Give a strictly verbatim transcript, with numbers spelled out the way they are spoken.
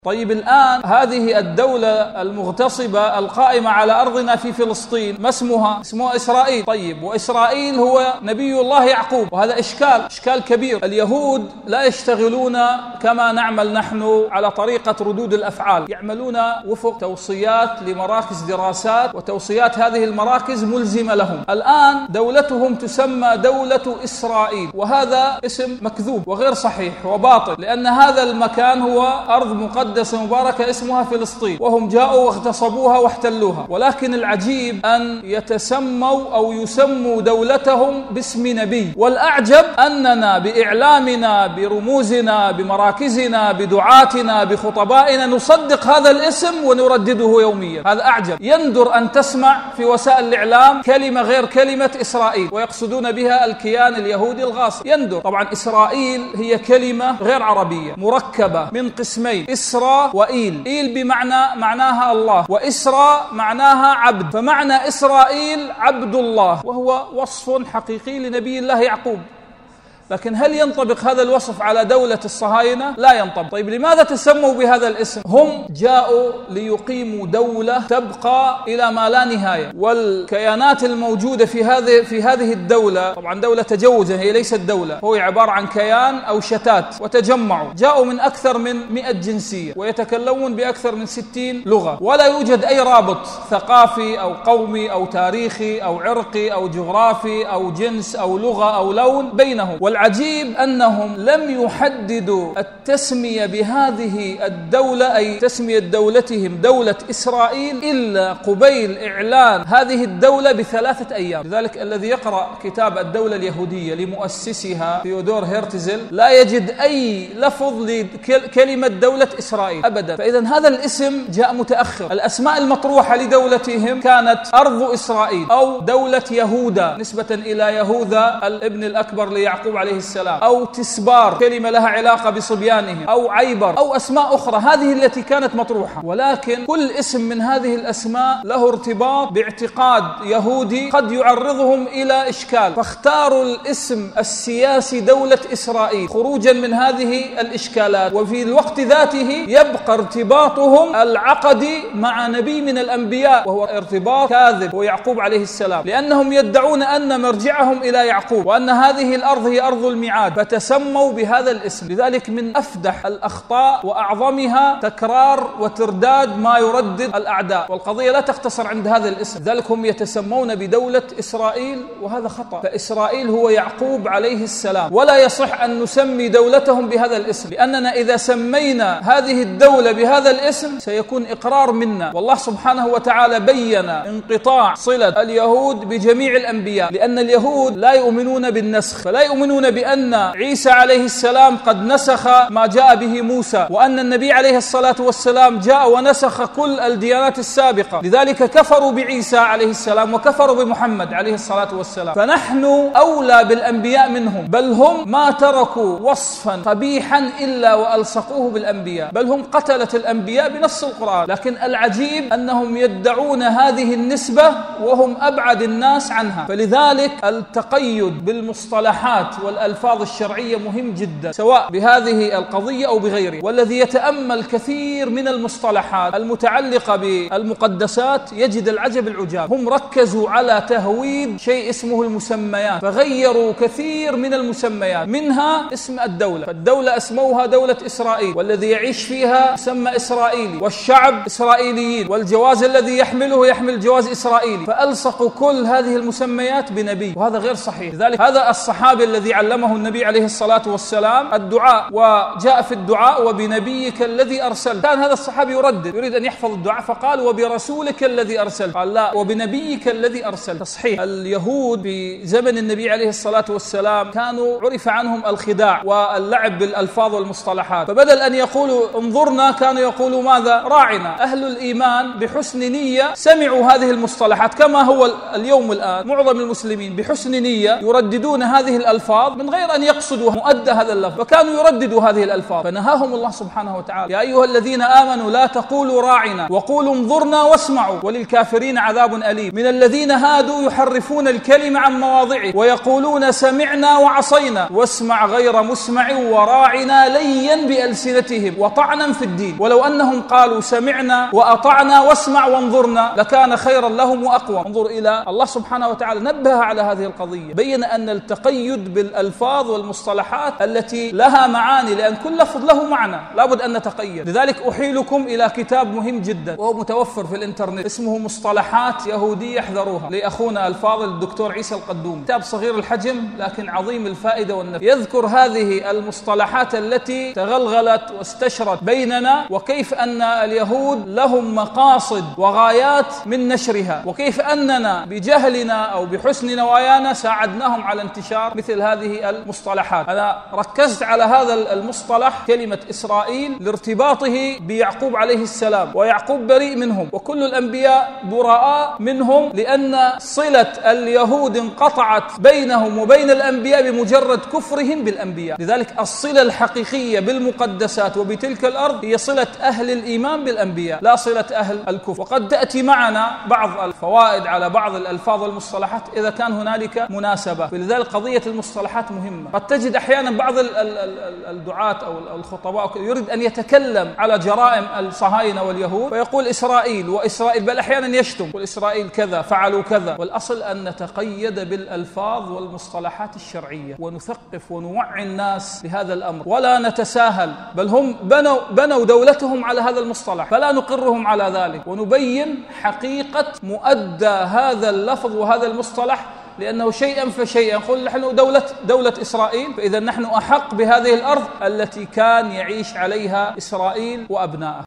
طيب الآن هذه الدولة المغتصبة القائمة على أرضنا في فلسطين ما اسمها؟ اسمها إسرائيل. طيب وإسرائيل هو نبي الله يعقوب، وهذا إشكال إشكال كبير. اليهود لا يشتغلون كما نعمل نحن على طريقة ردود الأفعال، يعملون وفق توصيات لمراكز دراسات، وتوصيات هذه المراكز ملزمة لهم. الآن دولتهم تسمى دولة إسرائيل، وهذا اسم مكذوب وغير صحيح وباطل، لأن هذا المكان هو أرض مقدسة مباركة اسمها فلسطين، وهم جاءوا واغتصبوها واحتلوها. ولكن العجيب أن يتسموا أو يسموا دولتهم باسم نبي، والأعجب أننا بإعلامنا برموزنا بمراكزنا بدعاتنا بخطبائنا نصدق هذا الاسم ونردده يوميا. هذا أعجب. يندر أن تسمع في وسائل الإعلام كلمة غير كلمة إسرائيل ويقصدون بها الكيان اليهودي الغاصب. يندر. طبعا إسرائيل هي كلمة غير عربية مركبة من قسمين، إسرا وإيل. إيل بمعنى معناها الله، وإسرا معناها عبد، فمعنى إسرائيل عبد الله، وهو وصف حقيقي لنبي الله يعقوب. لكن هل ينطبق هذا الوصف على دولة الصهاينة؟ لا ينطبق. طيب لماذا تسموا بهذا الاسم؟ هم جاءوا ليقيموا دولة تبقى إلى ما لا نهاية، والكيانات الموجودة في هذه في هذه الدولة طبعا دولة تجوزا، هي ليست دولة، هو عبارة عن كيان أو شتات وتجمعوا، جاءوا من أكثر من مئة جنسية ويتكلمون بأكثر من ستين لغة، ولا يوجد أي رابط ثقافي أو قومي أو تاريخي أو عرقي أو جغرافي أو جنس أو لغة أو لون بينهم. العجيب أنهم لم يحددوا التسمية بهذه الدولة، أي تسمية دولتهم دولة إسرائيل، إلا قبيل إعلان هذه الدولة بثلاثة أيام. لذلك الذي يقرأ كتاب الدولة اليهودية لمؤسسها ثيودور هيرتزل لا يجد أي لفظ لكلمة دولة إسرائيل أبدا. فإذا هذا الاسم جاء متأخر. الأسماء المطروحة لدولتهم كانت أرض إسرائيل أو دولة يهوذا نسبة إلى يهوذا الابن الأكبر ليعقوب عليه السلام، أو تسبار كلمة لها علاقة بصبيانهم، أو عيبر، أو أسماء أخرى. هذه التي كانت مطروحة. ولكن كل اسم من هذه الأسماء له ارتباط باعتقاد يهودي قد يعرضهم إلى إشكال، فاختاروا الاسم السياسي دولة إسرائيل خروجا من هذه الإشكالات، وفي الوقت ذاته يبقى ارتباطهم العقدي مع نبي من الأنبياء، وهو ارتباط كاذب ويعقوب عليه السلام، لأنهم يدعون أن مرجعهم إلى يعقوب، وأن هذه الأرض هي أرض الميعاد، فتسموا بهذا الاسم. لذلك من أفدح الأخطاء وأعظمها تكرار وترداد ما يردد الأعداء، والقضية لا تقتصر عند هذا الاسم. لذلك هم يتسمون بدولة إسرائيل، وهذا خطأ. فإسرائيل هو يعقوب عليه السلام، ولا يصح أن نسمي دولتهم بهذا الاسم، لأننا إذا سمينا هذه الدولة بهذا الاسم سيكون إقرار منا. والله سبحانه وتعالى بين انقطاع صلة اليهود بجميع الأنبياء، لأن اليهود لا يؤمنون بالنسخ، فلا يؤمنون بأن عيسى عليه السلام قد نسخ ما جاء به موسى، وأن النبي عليه الصلاة والسلام جاء ونسخ كل الديانات السابقة. لذلك كفروا بعيسى عليه السلام وكفروا بمحمد عليه الصلاة والسلام. فنحن أولى بالأنبياء منهم، بل هم ما تركوا وصفا قبيحا إلا وألصقوه بالأنبياء، بل هم قتلت الأنبياء بنص القرآن. لكن العجيب أنهم يدعون هذه النسبة وهم أبعد الناس عنها. فلذلك التقيد بالمصطلحات والألفاظ الشرعية مهم جدا، سواء بهذه القضية أو بغيرها. والذي يتأمل كثير من المصطلحات المتعلقة بالمقدسات يجد العجب العجاب. هم ركزوا على تهويد شيء اسمه المسميات، فغيروا كثير من المسميات، منها اسم الدولة. فالدولة اسموها دولة إسرائيل، والذي يعيش فيها يسمى إسرائيلي، والشعب إسرائيليين، والجواز الذي يحمله يحمل جواز إسرائيلي، فألصقوا كل هذه المسميات بنبي، وهذا غير صحيح. لذلك هذا الصحابي الذي علمه النبي عليه الصلاة والسلام الدعاء، وجاء في الدعاء وبنبيك الذي أرسل، كان هذا الصحابي يردد يريد أن يحفظ الدعاء، فقال وبرسولك الذي أرسل، قال لا وبنبيك الذي أرسل. تصحيح. اليهود في زمن النبي عليه الصلاة والسلام كانوا عرف عنهم الخداع واللعب بالألفاظ والمصطلحات، فبدل أن يقولوا انظرنا كانوا يقولوا ماذا؟ راعنا. أهل الإيمان بحسن نية سمعوا هذه المصطلحات، كما هو اليوم الآن معظم المسلمين بحسن نية يرددون هذه الألفاظ الألفاظ من غير أن يقصدوا مؤدى هذا اللفظ، فكانوا يرددوا هذه الألفاظ، فنهاهم الله سبحانه وتعالى: يا أيها الذين آمنوا لا تقولوا راعنا وقولوا انظرنا واسمعوا وللكافرين عذاب أليم. من الذين هادوا يحرفون الكلم عن مواضعه ويقولون سمعنا وعصينا واسمع غير مسمع وراعنا ليا بألسنتهم وطعنا في الدين، ولو أنهم قالوا سمعنا وأطعنا واسمع وانظرنا لكان خيرا لهم وأقوى. انظر إلى الله سبحانه وتعالى نبه على هذه القضية، بين أن التقيد بالألفاظ والمصطلحات التي لها معاني، لأن كل لفظ له معنى لابد أن نتقيد. لذلك أحيلكم إلى كتاب مهم جدا وهو متوفر في الإنترنت، اسمه مصطلحات يهودية احذروها، لأخونا الفاضل الدكتور عيسى القدوم. كتاب صغير الحجم لكن عظيم الفائدة والنفع، يذكر هذه المصطلحات التي تغلغلت واستشرت بيننا، وكيف أن اليهود لهم مقاصد وغايات من نشرها، وكيف أننا بجهلنا أو بحسن نوايانا ساعدناهم على انتشار مثل هذه المصطلحات. أنا ركزت على هذا المصطلح كلمة إسرائيل لارتباطه بيعقوب عليه السلام، ويعقوب بريء منهم وكل الأنبياء براء منهم، لأن صلة اليهود انقطعت بينهم وبين الأنبياء بمجرد كفرهم بالأنبياء. لذلك الصلة الحقيقية بالمقدسات وبتلك الأرض هي صلة أهل الإيمان بالأنبياء لا صلة أهل الكفر. وقد تأتي معنا بعض الفوائد على بعض الألفاظ والمصطلحات إذا كان هنالك مناسبة، ولذلك قضية المصطلحات مهمة. قد تجد أحيانا بعض الدعاة أو الخطباء يريد أن يتكلم على جرائم الصهاينة واليهود ويقول إسرائيل وإسرائيل، بل أحيانا يشتم والإسرائيل كذا فعلوا كذا. والأصل أن نتقيد بالألفاظ والمصطلحات الشرعية ونثقف ونوعي الناس بهذا الأمر ولا نتساهل، بل هم بنوا, بنوا دولتهم على هذا المصطلح فلا نقرهم على ذلك، ونبين حقيقة مؤدى هذا اللفظ وهذا المصطلح، لأنه شيئا فشيئا نقول نحن دولة, دولة إسرائيل، فإذا نحن أحق بهذه الأرض التي كان يعيش عليها إسرائيل وأبنائه.